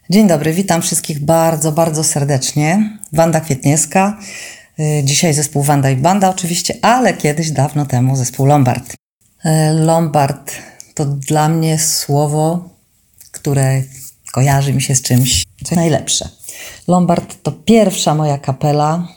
Dzień dobry, witam wszystkich bardzo, bardzo serdecznie. Wanda Kwietniewska, dzisiaj zespół Wanda i Banda oczywiście, ale kiedyś, dawno temu zespół Lombard. Lombard to dla mnie słowo, które kojarzy mi się z czymś, co najlepsze. Lombard to pierwsza moja kapela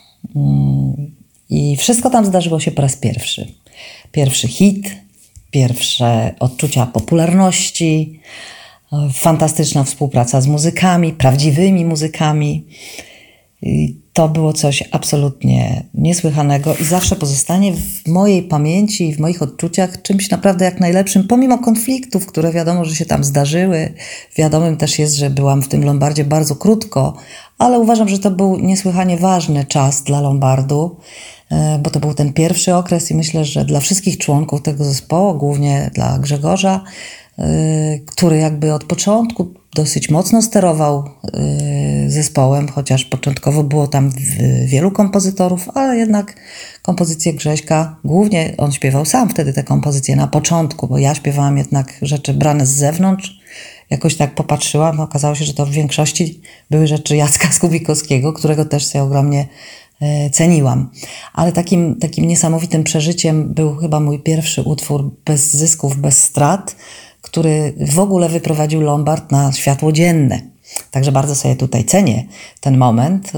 i wszystko tam zdarzyło się po raz pierwszy. Pierwszy hit, pierwsze odczucia popularności, fantastyczna współpraca z muzykami, prawdziwymi muzykami. I to było coś absolutnie niesłychanego i zawsze pozostanie w mojej pamięci i w moich odczuciach czymś naprawdę jak najlepszym, pomimo konfliktów, które wiadomo, że się tam zdarzyły. Wiadomym też jest, że byłam w tym Lombardzie bardzo krótko, ale uważam, że to był niesłychanie ważny czas dla Lombardu, bo to był ten pierwszy okres i myślę, że dla wszystkich członków tego zespołu, głównie dla Grzegorza, który jakby od początku dosyć mocno sterował zespołem, chociaż początkowo było tam wielu kompozytorów, ale jednak kompozycje Grześka, głównie on śpiewał sam wtedy te kompozycje na początku, bo ja śpiewałam jednak rzeczy brane z zewnątrz. Jakoś tak popatrzyłam, okazało się, że to w większości były rzeczy Jacka Skubikowskiego, którego też sobie ogromnie ceniłam. Ale takim niesamowitym przeżyciem był chyba mój pierwszy utwór bez zysków, bez strat, który w ogóle wyprowadził Lombard na światło dzienne. Także bardzo sobie tutaj cenię ten moment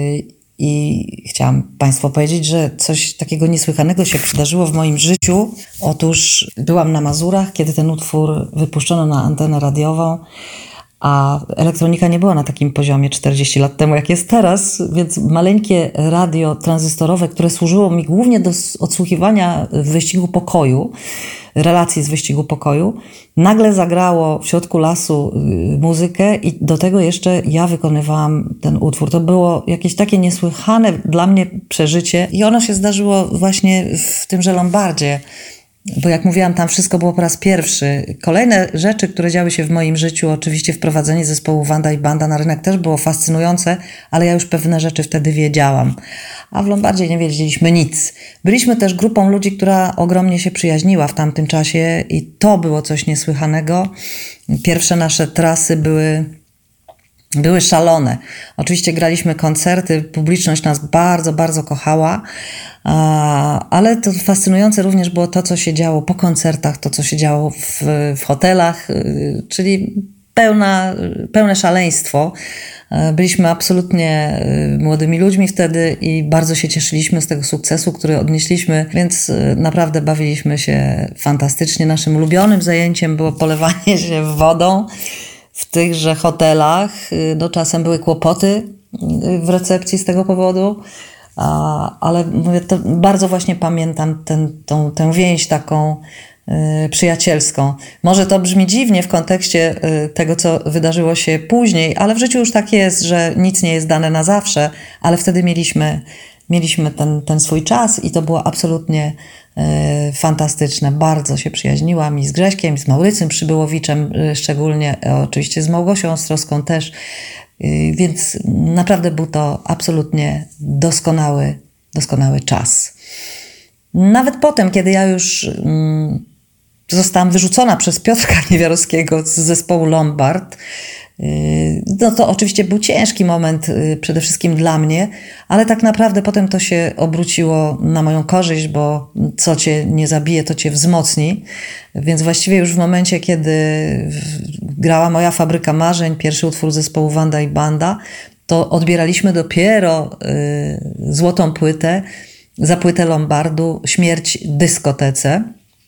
i chciałam Państwu powiedzieć, że coś takiego niesłychanego się przydarzyło w moim życiu. Otóż byłam na Mazurach, kiedy ten utwór wypuszczono na antenę radiową, a elektronika nie była na takim poziomie 40 lat temu, jak jest teraz, więc maleńkie radio tranzystorowe, które służyło mi głównie do odsłuchiwania wyścigu pokoju, relacji z wyścigu pokoju, nagle zagrało w środku lasu muzykę i do tego jeszcze ja wykonywałam ten utwór. To było jakieś takie niesłychane dla mnie przeżycie i ono się zdarzyło właśnie w tymże Lombardzie. Bo jak mówiłam, tam wszystko było po raz pierwszy. Kolejne rzeczy, które działy się w moim życiu, oczywiście wprowadzenie zespołu Wanda i Banda na rynek też było fascynujące, ale ja już pewne rzeczy wtedy wiedziałam. A w Lombardzie nie wiedzieliśmy nic. Byliśmy też grupą ludzi, która ogromnie się przyjaźniła w tamtym czasie i to było coś niesłychanego. Pierwsze nasze trasy były szalone. Oczywiście graliśmy koncerty, publiczność nas bardzo, bardzo kochała, ale to fascynujące również było to, co się działo po koncertach, to, co się działo w hotelach, czyli pełne szaleństwo. Byliśmy absolutnie młodymi ludźmi wtedy i bardzo się cieszyliśmy z tego sukcesu, który odnieśliśmy, więc naprawdę bawiliśmy się fantastycznie. Naszym ulubionym zajęciem było polewanie się wodą w tychże hotelach. No, czasem były kłopoty w recepcji z tego powodu, ale mówię, to bardzo właśnie pamiętam tę więź taką przyjacielską. Może to brzmi dziwnie w kontekście tego, co wydarzyło się później, ale w życiu już tak jest, że nic nie jest dane na zawsze, ale wtedy mieliśmy ten swój czas i to było absolutnie fantastyczne. Bardzo się przyjaźniłam i z Grześkiem, i z Maurycym Przybyłowiczem szczególnie, oczywiście z Małgosią Ostrowską też, więc naprawdę był to absolutnie doskonały czas. Nawet potem, kiedy ja już zostałam wyrzucona przez Piotrka Niewiarowskiego z zespołu Lombard, no to oczywiście był ciężki moment przede wszystkim dla mnie, ale tak naprawdę potem to się obróciło na moją korzyść, bo co cię nie zabije, to cię wzmocni. Więc właściwie już w momencie, kiedy grała Moja Fabryka Marzeń, pierwszy utwór zespołu Wanda i Banda, to odbieraliśmy dopiero złotą płytę, za płytę Lombardu Śmierć dyskotece.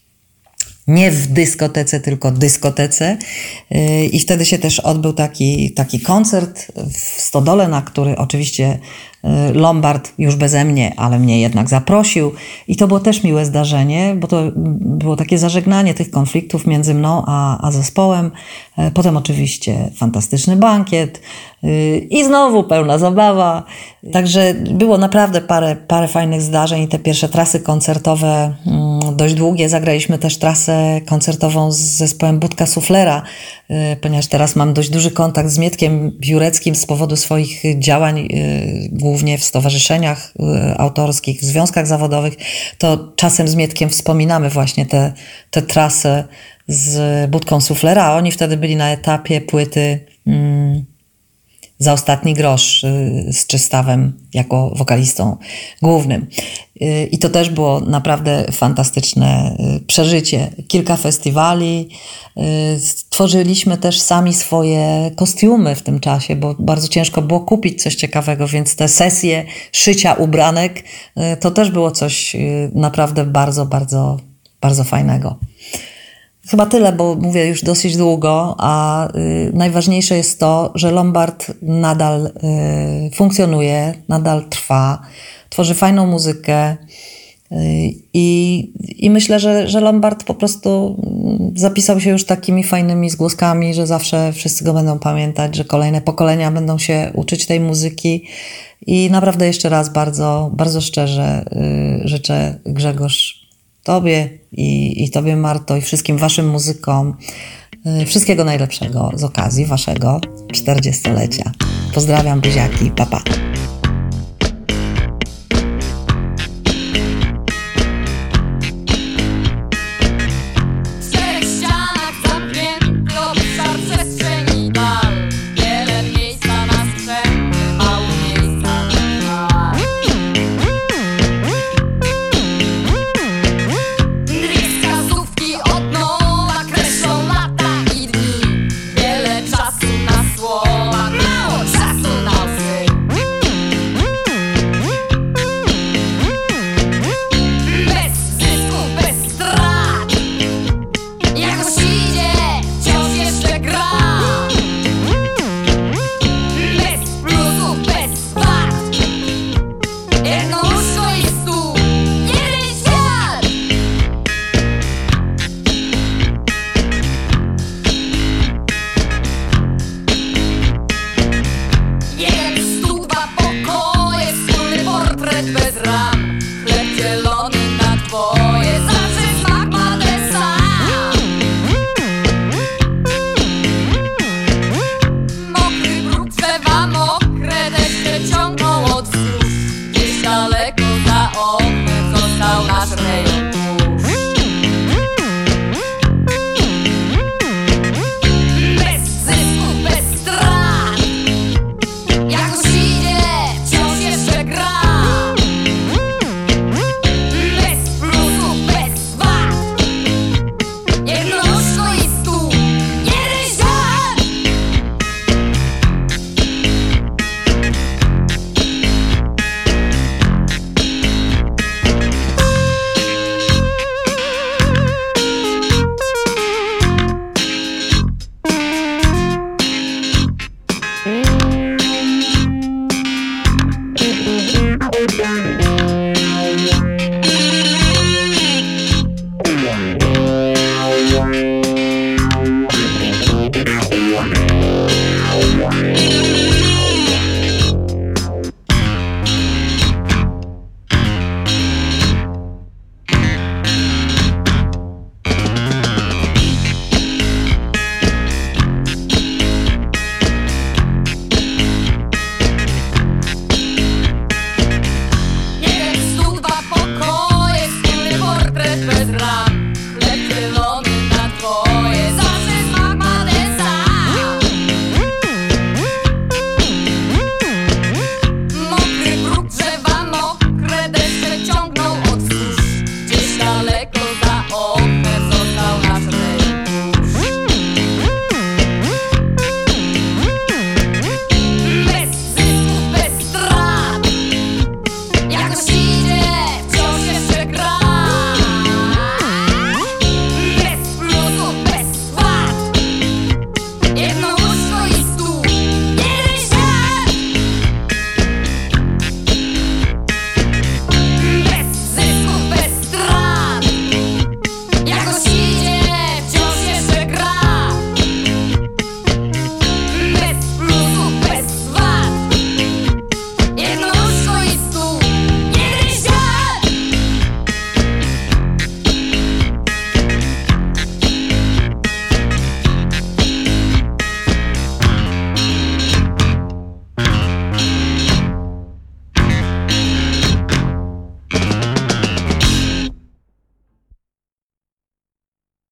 Nie w dyskotece, tylko dyskotece. I wtedy się też odbył taki koncert w Stodole, na który oczywiście Lombard już beze mnie, ale mnie jednak zaprosił. I to było też miłe zdarzenie, bo to było takie zażegnanie tych konfliktów między mną a zespołem. Potem oczywiście fantastyczny bankiet i znowu pełna zabawa. Także było naprawdę parę fajnych zdarzeń i te pierwsze trasy koncertowe dość długie. Zagraliśmy też trasę koncertową z zespołem Budka Suflera, ponieważ teraz mam dość duży kontakt z Mietkiem Biureckim z powodu swoich działań, głównie w stowarzyszeniach autorskich, w związkach zawodowych, to czasem z Mietkiem wspominamy właśnie tę trasę z Budką Suflera, a oni wtedy byli na etapie płyty Za ostatni grosz z Czystawem jako wokalistą głównym. I to też było naprawdę fantastyczne przeżycie. Kilka festiwali. Stworzyliśmy też sami swoje kostiumy w tym czasie, bo bardzo ciężko było kupić coś ciekawego, więc te sesje szycia ubranek to też było coś naprawdę bardzo, bardzo, bardzo fajnego. Chyba tyle, bo mówię już dosyć długo, a najważniejsze jest to, że Lombard nadal funkcjonuje, nadal trwa, tworzy fajną muzykę i myślę, że Lombard po prostu zapisał się już takimi fajnymi zgłoskami, że zawsze wszyscy go będą pamiętać, że kolejne pokolenia będą się uczyć tej muzyki i naprawdę jeszcze raz bardzo, bardzo szczerze życzę, Grzegorz, Tobie i Tobie, Marto, i wszystkim Waszym muzykom wszystkiego najlepszego z okazji Waszego 40-lecia. Pozdrawiam, buziaki, pa pa. Done.